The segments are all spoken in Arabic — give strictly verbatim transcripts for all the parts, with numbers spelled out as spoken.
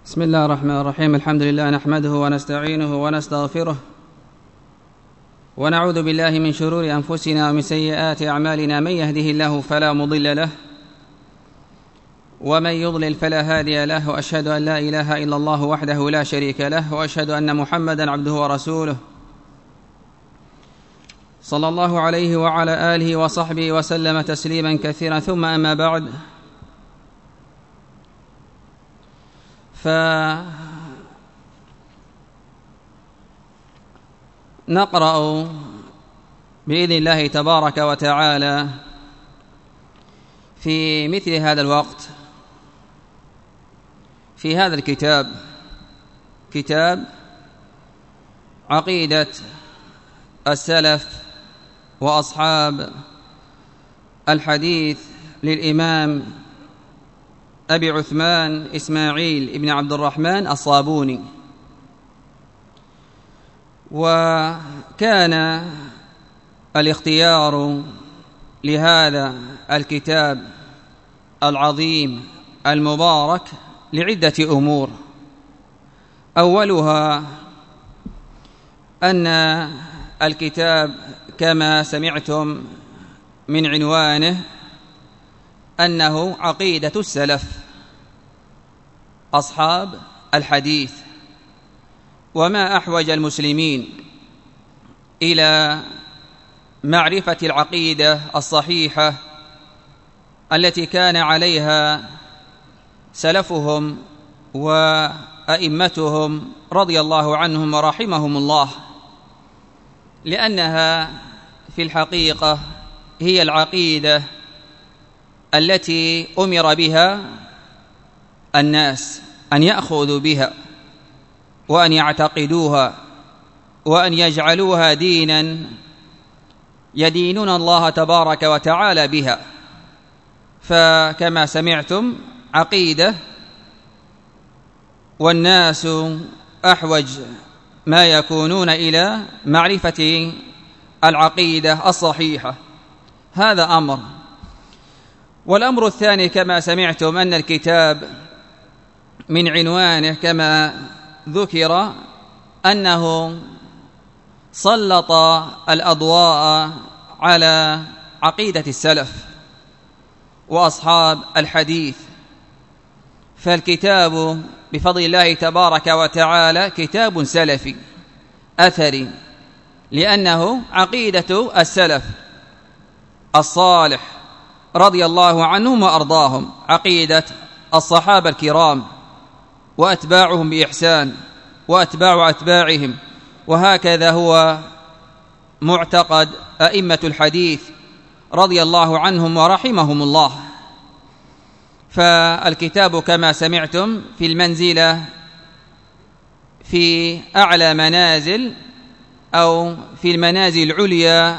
بسم الله الرحمن الرحيم. الحمد لله نحمده ونستعينه ونستغفره ونعوذ بالله من شرور أنفسنا ومن سيئات أعمالنا. من يهده الله فلا مضل له ومن يضلل فلا هادي له، وأشهد أن لا إله إلا الله وحده لا شريك له، وأشهد أن محمدا عبده ورسوله صلى الله عليه وعلى آله وصحبه وسلم تسليما كثيرا. ثم أما بعد، فنقرأ بإذن الله تبارك وتعالى في مثل هذا الوقت في هذا الكتاب، كتاب عقيدة السلف وأصحاب الحديث للإمام أبي عثمان إسماعيل بن عبد الرحمن الصابوني. وكان الاختيار لهذا الكتاب العظيم المبارك لعدة أمور. أولها أن الكتاب كما سمعتم من عنوانه أنه عقيدة السلف أصحاب الحديث، وما أحوج المسلمين إلى معرفة العقيدة الصحيحة التي كان عليها سلفهم وأئمتهم رضي الله عنهم ورحمهم الله، لأنها في الحقيقة هي العقيدة التي أمر بها الناس أن يأخذوا بها وأن يعتقدوها وأن يجعلوها دينا يدينون الله تبارك وتعالى بها. فكما سمعتم عقيدة، والناس أحوج ما يكونون إلى معرفة العقيدة الصحيحة. هذا أمر. والأمر الثاني كما سمعتم أن الكتاب من عنوانه كما ذكر أنه سلط الأضواء على عقيدة السلف وأصحاب الحديث. فالكتاب بفضل الله تبارك وتعالى كتاب سلفي أثري، لأنه عقيدة السلف الصالح رضي الله عنهم وأرضاهم، عقيدة الصحابة الكرام وأتباعهم بإحسان وأتباع أتباعهم، وهكذا هو معتقد أئمة الحديث رضي الله عنهم ورحمهم الله. فالكتاب كما سمعتم في المنزلة في أعلى منازل أو في المنازل العليا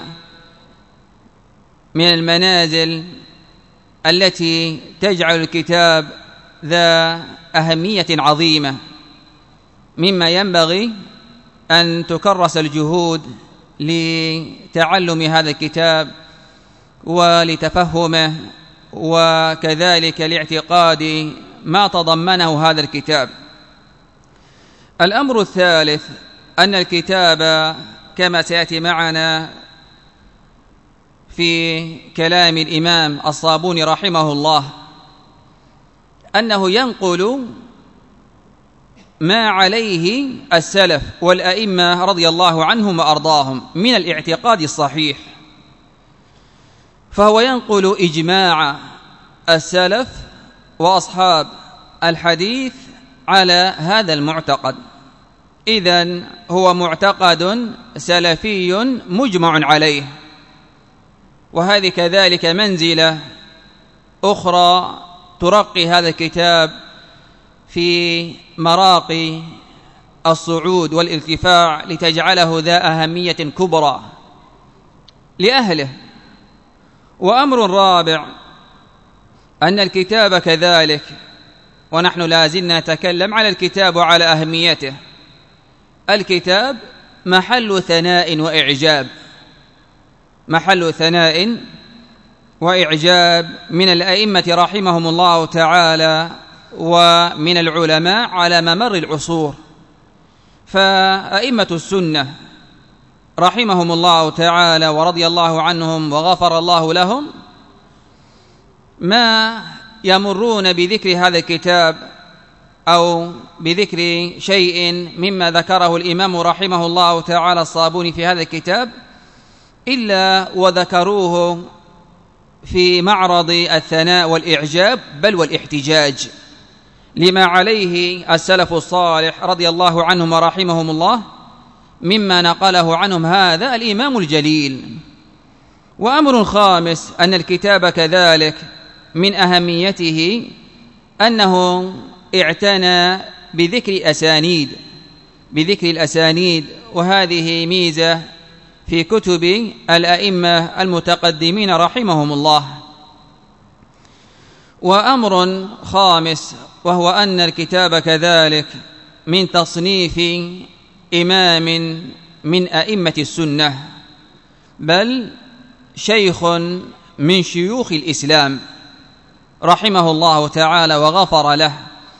من المنازل التي تجعل الكتاب ذا أهمية عظيمة، مما ينبغي أن تكرس الجهود لتعلم هذا الكتاب ولتفهمه، وكذلك لاعتقاد ما تضمنه هذا الكتاب. الأمر الثالث أن الكتاب كما سيأتي معنا في كلام الإمام الصابوني رحمه الله أنه ينقل ما عليه السلف والأئمة رضي الله عنهم وأرضاهم من الاعتقاد الصحيح. فهو ينقل إجماع السلف وأصحاب الحديث على هذا المعتقد. إذن هو معتقد سلفي مجمع عليه. وهذه كذلك منزلة أخرى ترقي هذا الكتاب في مراقي الصعود والارتفاع لتجعله ذا أهمية كبرى لأهله. وأمر رابع أن الكتاب كذلك، ونحن لازلنا نتكلم على الكتاب وعلى أهميته، الكتاب محل ثناء وإعجاب، محل ثناء وإعجاب من الأئمة رحمهم الله تعالى ومن العلماء على ممر العصور. فأئمة السنة رحمهم الله تعالى ورضي الله عنهم وغفر الله لهم ما يمرون بذكر هذا الكتاب أو بذكر شيء مما ذكره الإمام رحمه الله تعالى الصابوني في هذا الكتاب إلا وذكروه في معرض الثناء والإعجاب بل والاحتجاج لما عليه السلف الصالح رضي الله عنهم ورحمهم الله مما نقله عنهم هذا الإمام الجليل. وأمر خامس أن الكتاب كذلك من أهميته أنه اعتنى بذكر أسانيد بذكر الأسانيد وهذه ميزة في كتب الأئمة المتقدمين رحمهم الله. وأمر خامس وهو أن الكتاب كذلك من تصنيف إمام من أئمة السنة بل شيخ من شيوخ الإسلام رحمه الله تعالى وغفر له.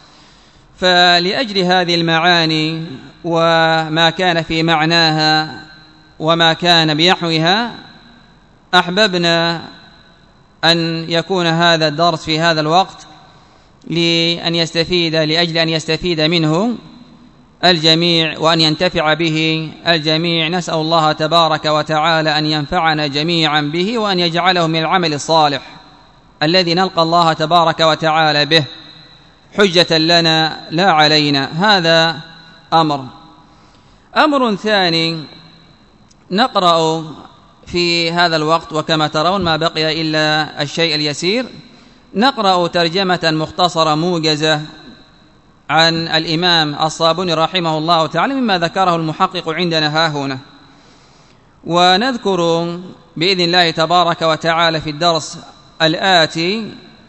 فلأجل هذه المعاني وما كان في معناها وما كان بيحوها أحببنا أن يكون هذا الدرس في هذا الوقت لأن يستفيد لأجل أن يستفيد منه الجميع وأن ينتفع به الجميع. نسأل الله تبارك وتعالى أن ينفعنا جميعا به وأن يجعله من العمل الصالح الذي نلقى الله تبارك وتعالى به حجة لنا لا علينا. هذا أمر. أمر ثاني نقرأ في هذا الوقت وكما ترون ما بقي إلا الشيء اليسير، نقرأ ترجمة مختصرة موجزة عن الإمام الصابوني رحمه الله تعالى مما ذكره المحقق عندنا ها هنا، ونذكر بإذن الله تبارك وتعالى في الدرس الآتي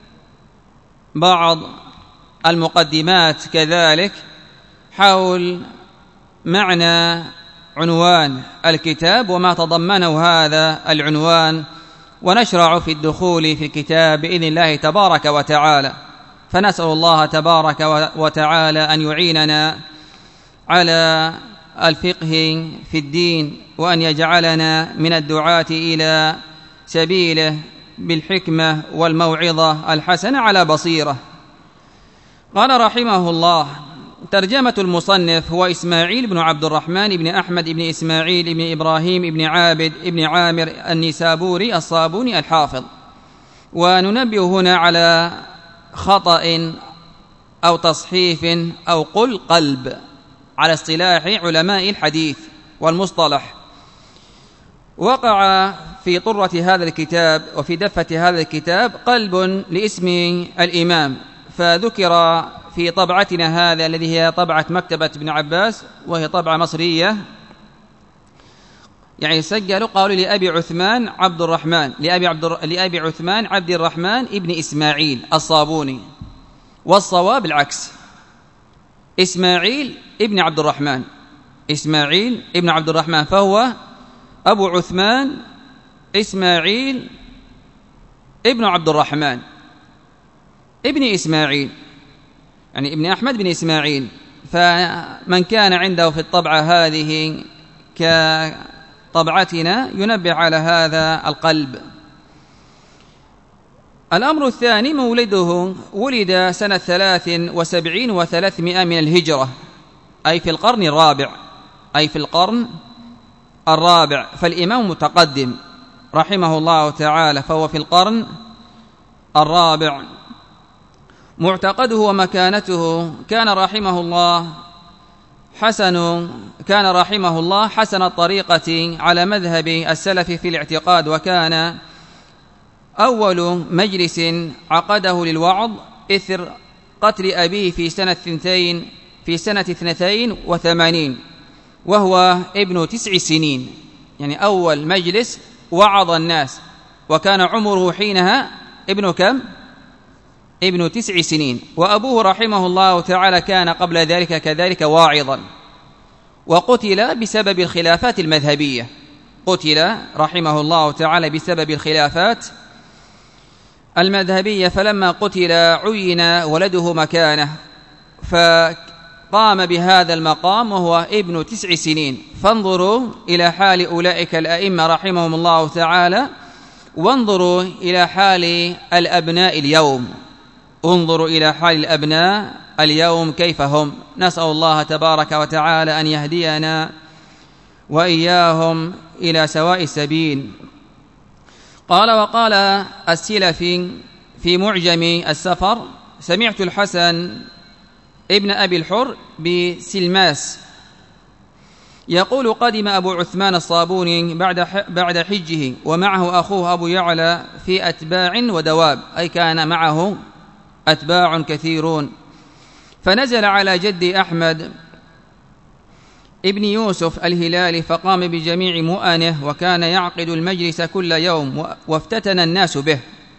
بعض المقدمات كذلك حول معنى عنوان الكتاب وما تضمنه هذا العنوان، ونشرع في الدخول في الكتاب بإذن الله تبارك وتعالى. فنسأل الله تبارك وتعالى أن يعيننا على الفقه في الدين وأن يجعلنا من الدعاة إلى سبيله بالحكمة والموعظة الحسنة على بصيرة. قال رحمه الله: ترجمة المصنف هو إسماعيل بن عبد الرحمن بن أحمد بن إسماعيل بن إبراهيم بن عابد بن عامر النيسابوري الصابوني الحافظ. وننبه هنا على خطأ أو تصحيف أو قل قلب على اصطلاح علماء الحديث والمصطلح. وقع في طرة هذا الكتاب وفي دفة هذا الكتاب قلب لاسم الإمام، فذكر في طبعتنا هذا الذي هي طبعة مكتبة ابن عباس وهي طبعة مصرية، يعني سجلوا قالوا لأبي عثمان عبد الرحمن لأبي, عبد لأبي عثمان عبد الرحمن ابن إسماعيل الصابوني، والصواب العكس، إسماعيل ابن عبد الرحمن إسماعيل ابن عبد الرحمن، فهو أبو عثمان إسماعيل ابن عبد الرحمن ابن إسماعيل، يعني ابن أحمد بن إسماعيل. فمن كان عنده في الطبعة هذه كطبعتنا ينبه على هذا القلب. الأمر الثاني مولده ولد سنة ثلاث وسبعين وثلاثمائة من الهجرة، أي في القرن الرابع أي في القرن الرابع فالإمام متقدم رحمه الله تعالى، فهو في القرن الرابع. معتقده ومكانته كان رحمه الله حسن كان رحمه الله حسن الطريقة على مذهب السلف في الاعتقاد، وكان أول مجلس عقده للوعظ إثر قتل أبيه في سنة اثنتين في سنة اثنتين وثمانين وهو ابن تسع سنين، يعني أول مجلس وعظ الناس، وكان عمره حينها ابن كم؟ ابن تسع سنين. وأبوه رحمه الله تعالى كان قبل ذلك كذلك واعظا، وقتل بسبب الخلافات المذهبية قتل رحمه الله تعالى بسبب الخلافات المذهبية فلما قتل عين ولده مكانه، فقام بهذا المقام وهو ابن تسع سنين. فانظروا إلى حال أولئك الأئمة رحمهم الله تعالى، وانظروا إلى حال الأبناء اليوم، انظروا إلى حال الأبناء اليوم كيف هم. نسأل الله تبارك وتعالى أن يهدينا وإياهم إلى سواء السبيل. قال: وقال السلفي في معجم السفر: سمعت الحسن ابن أبي الحر بسلماس يقول: قدم أبو عثمان الصابوني بعد بعد حجه ومعه أخوه أبو يعلى في أتباع ودواب، أي كان معه أتباع كثيرون، فنزل على جدي أحمد ابن يوسف الهلالي فقام بجميع مؤنه، وكان يعقد المجلس كل يوم، وافتتن الناس به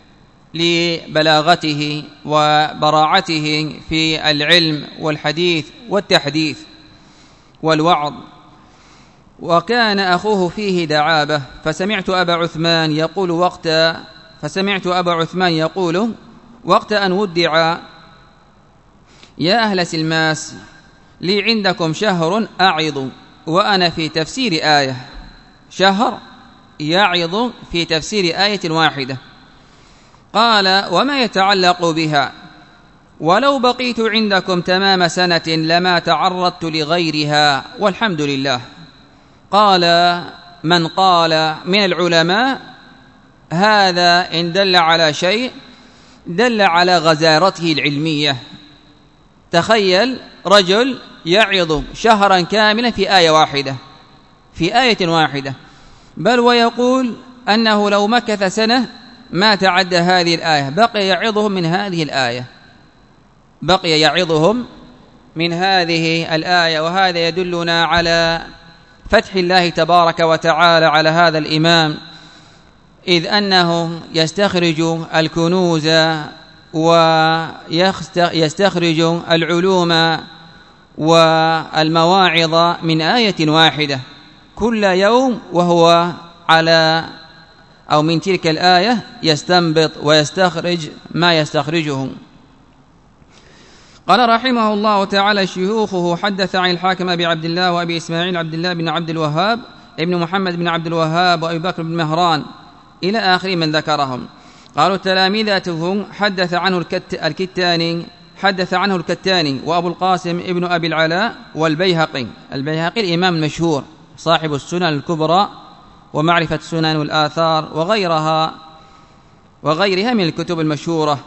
لبلاغته وبراعته في العلم والحديث والتحديث والوعظ. وكان أخوه فيه دعابة، فسمعت أبا عثمان يقول وقت فسمعت أبا عثمان يقول وقت أن ودع: يا أهل سلماس، لي عندكم شهر أعظ وأنا في تفسير آية. شهر يعظ في تفسير آية واحدة. قال: وما يتعلق بها؟ ولو بقيت عندكم تمام سنة لما تعرضت لغيرها، والحمد لله. قال من قال من العلماء: هذا إن دل على شيء دل على غزارته العلمية. تخيل رجل يعظ شهرا كاملا في آية واحدة، في آية واحدة، بل ويقول أنه لو مكث سنة ما تعدى هذه الآية، بقي يعظهم من هذه الآية، بقي يعظهم من هذه الآية. وهذا يدلنا على فتح الله تبارك وتعالى على هذا الإمام، إذ أنه يستخرج الكنوز ويستخرج العلوم والمواعظ من آية واحدة كل يوم، وهو على أو من تلك الآية يستنبط ويستخرج ما يستخرجه. قال رحمه الله تعالى: شيوخه حدث عن الحاكم أبي عبد الله وأبي إسماعيل عبد الله بن عبد الوهاب ابن محمد بن عبد الوهاب وأبي بكر بن مهران إلى آخر من ذكرهم. قالوا: تلامذته حدث عنه الكتاني حدث عنه الكتاني وأبو القاسم ابن أبي العلاء والبيهقي. البيهقي الإمام المشهور صاحب السنن الكبرى ومعرفة السنن والآثار وغيرها وغيرها من الكتب المشهورة.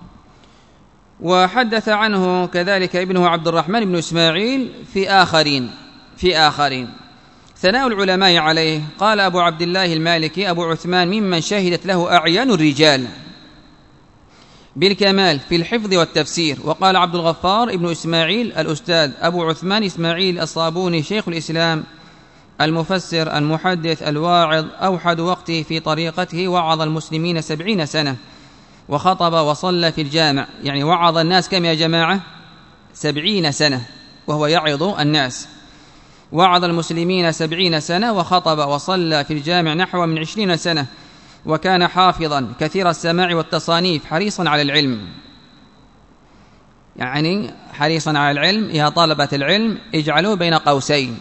وحدث عنه كذلك ابنه عبد الرحمن بن إسماعيل في آخرين في آخرين ثناء العلماء عليه. قال أبو عبد الله المالكي: أبو عثمان ممن شهدت له أعيان الرجال بالكمال في الحفظ والتفسير. وقال عبد الغفار ابن إسماعيل الأستاذ أبو عثمان إسماعيل الصابوني شيخ الإسلام المفسر المحدث الواعظ، أوحد وقته في طريقته، وعظ المسلمين سبعين سنة وخطب وصلى في الجامع. يعني وعظ الناس كم يا جماعة؟ سبعين سنة وهو يعظ الناس. وعظ المسلمين سبعين سنة وخطب وصلى في الجامع نحو من عشرين سنة. وكان حافظا كثير السماع والتصانيف، حريصا على العلم. يعني حريصا على العلم. يا طلبة العلم اجعلوه بين قوسين،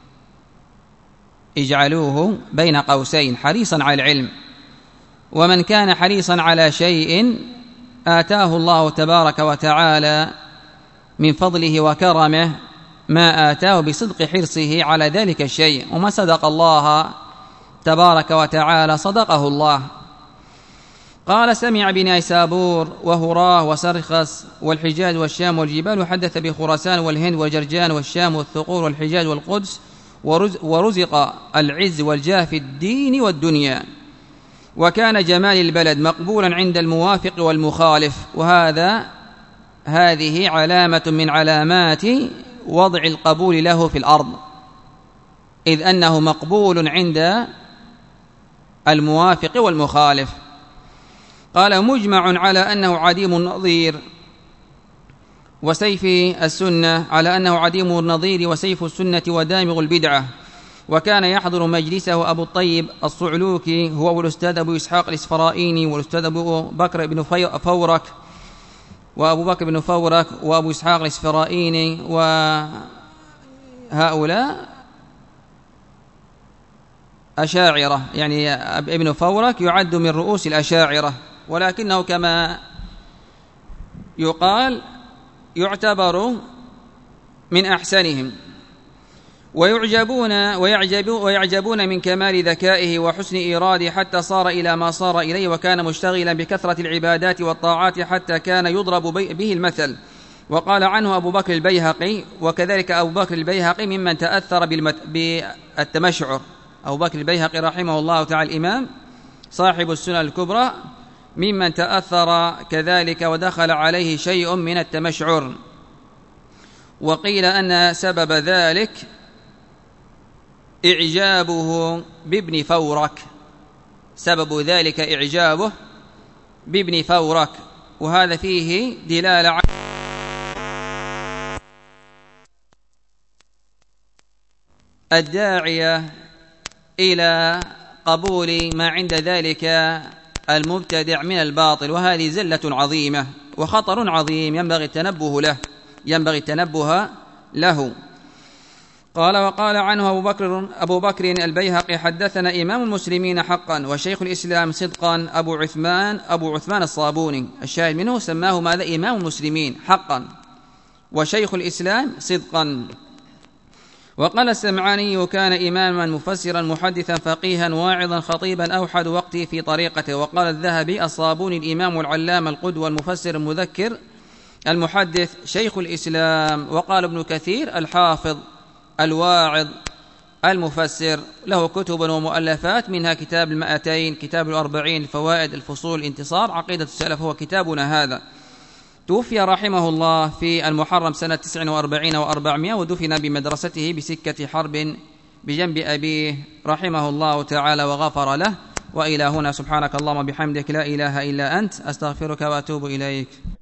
اجعلوه بين قوسين، حريصا على العلم. ومن كان حريصا على شيء آتاه الله تبارك وتعالى من فضله وكرمه ما آتاه بصدق حرصه على ذلك الشيء. وما صدق الله تبارك وتعالى صدقه الله. قال: سمع بنيسابور وهراه وسرخس والحجاز والشام والجبال، وحدث بخراسان والهند وجرجان والشام والثقور والحجاز والقدس، ورزق العز والجاه في الدين والدنيا. وكان جمال البلد مقبولا عند الموافق والمخالف. وهذا هذه علامة من علامات وضع القبول له في الأرض، إذ أنه مقبول عند الموافق والمخالف. قال: مجمع على أنه عديم النظير وسيف السنة على أنه عديم النظير وسيف السنة ودامغ البدعة. وكان يحضر مجلسه أبو الطيب الصعلوكي هو والأستاذ أبو إسحاق الإسفرائيني والأستاذ أبو بكر بن فورك وأبو بكر بن فورك وأبو إسحاق الإسفرائيني، وهؤلاء أشاعرة، يعني ابن فورك يعد من رؤوس الأشاعرة، ولكنه كما يقال يعتبر من أحسنهم، ويعجبون ويعجبون من كمال ذكائه وحسن إيراده حتى صار إلى ما صار إليه، وكان مشتغلا بكثرة العبادات والطاعات حتى كان يضرب به المثل. وقال عنه أبو بكر البيهقي، وكذلك أبو بكر البيهقي ممن تأثر بالتمشعر. أبو بكر البيهقي رحمه الله تعالى الإمام صاحب السنن الكبرى ممن تأثر كذلك ودخل عليه شيء من التمشعر. وقيل أن سبب ذلك إعجابه بابن فورك، سبب ذلك إعجابه بابن فورك، وهذا فيه دلالة على الداعية إلى قبول ما عند ذلك المبتدع من الباطل، وهذه زلة عظيمة وخطر عظيم ينبغي التنبه له ينبغي التنبه له. قال وقال عنه أبو بكر, أبو بكر البيهقي حدثنا إمام المسلمين حقا وشيخ الإسلام صدقا أبو عثمان أبو عثمان الصابوني، الشاهد منه سماه ماذا؟ إمام المسلمين حقا وشيخ الإسلام صدقا. وقال السمعاني كان إماما مفسرا محدثا فقيها واعظا خطيبا أوحد وقته في طريقته. وقال الذهبي الصابوني الإمام العلام القدوة المفسر المذكر المحدث شيخ الإسلام. وقال ابن كثير الحافظ الواعظ المفسر، له كتب ومؤلفات منها كتاب المائتين، كتاب الأربعين، الفوائد، الفصول، الانتصار، عقيدة السلف، هو كتابنا هذا. توفي رحمه الله في المحرم سنة تسع وأربعين وأربعمائة، ودفن بمدرسته بسكة حرب بجنب أبيه رحمه الله تعالى وغفر له. وإلى هنا سبحانك اللهم بحمدك لا إله إلا أنت أستغفرك وأتوب إليك.